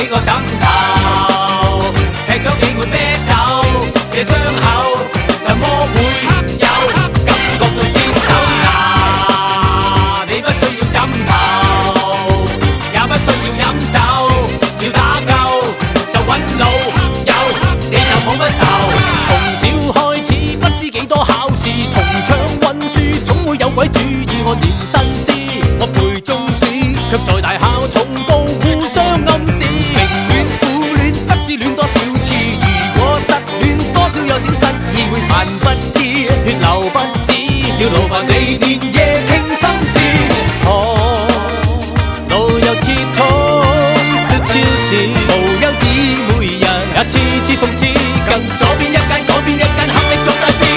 幾個枕頭，劈咗幾罐啤酒，這傷口怎麼會有感覺到顫抖啊？你不需要枕頭，也不需要飲酒，要打救就揾老友，你就冇乜愁。從小開始不知幾多考試，同窗溫書總會有鬼主意。我練新詩，我背中史，卻在大考同步互相暗示。明戀苦戀不知戀多少次，如果失戀多少有點失意，會扮不知，血流不止，要勞煩你連夜傾心事。哦，老友切通說超市，無休止每日也次次諷刺，近左邊一間，左邊一間，黑的做大事。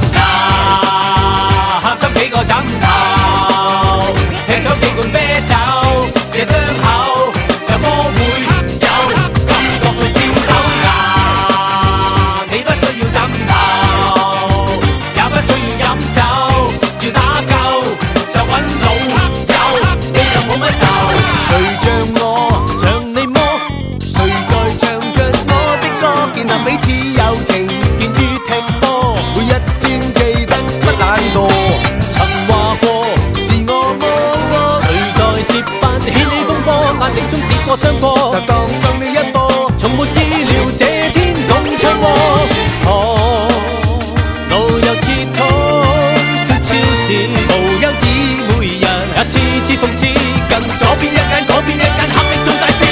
合心幾個枕頭，劈咗幾罐啤酒，這傷口怎麼會有感覺到顫抖啊？你不需要枕頭，也不需要飲酒，要打救就揾老友，你就冇乜愁。誰像我，像你麼？誰在唱着我的歌，建立彼此友情，見於踢波，每一天記得不懶惰。曾話過是我麼？誰在接班掀起風波，壓力中跌過傷過，就當上了一課，從沒意料這天共唱和。哦，老友切通說超市，無休止每日也次次諷刺，近左邊一間，左邊一間，黑的做大事。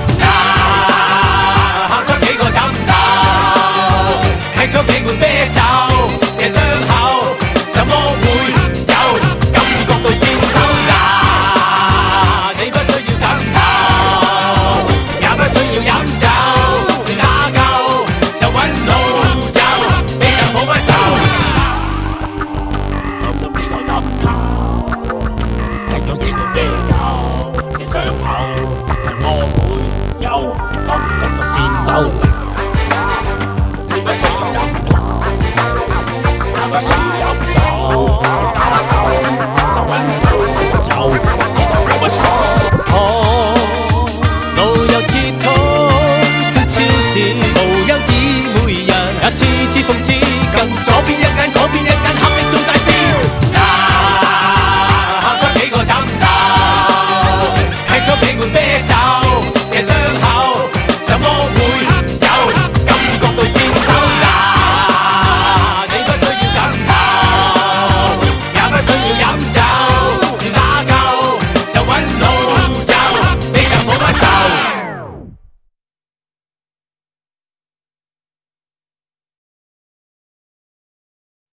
喊咗幾個枕頭，劈咗幾罐啤酒，這傷口怎麼會有感覺到顫抖啊？你不需要枕頭，也不需要飲酒，要打救就揾老友，你就冇乜愁。喊咗幾個枕頭，劈咗幾罐啤酒，這傷口怎麼會有感覺到顫抖？你不需要枕頭，也不需要飲酒，打救就揾老友，你就冇乜愁。哦，老友切通說超市，無休止每日也次次諷刺，近左邊一間，左邊一間，黑的做大事。喊咗幾個枕頭，劈咗幾罐啤酒，這傷口怎麼會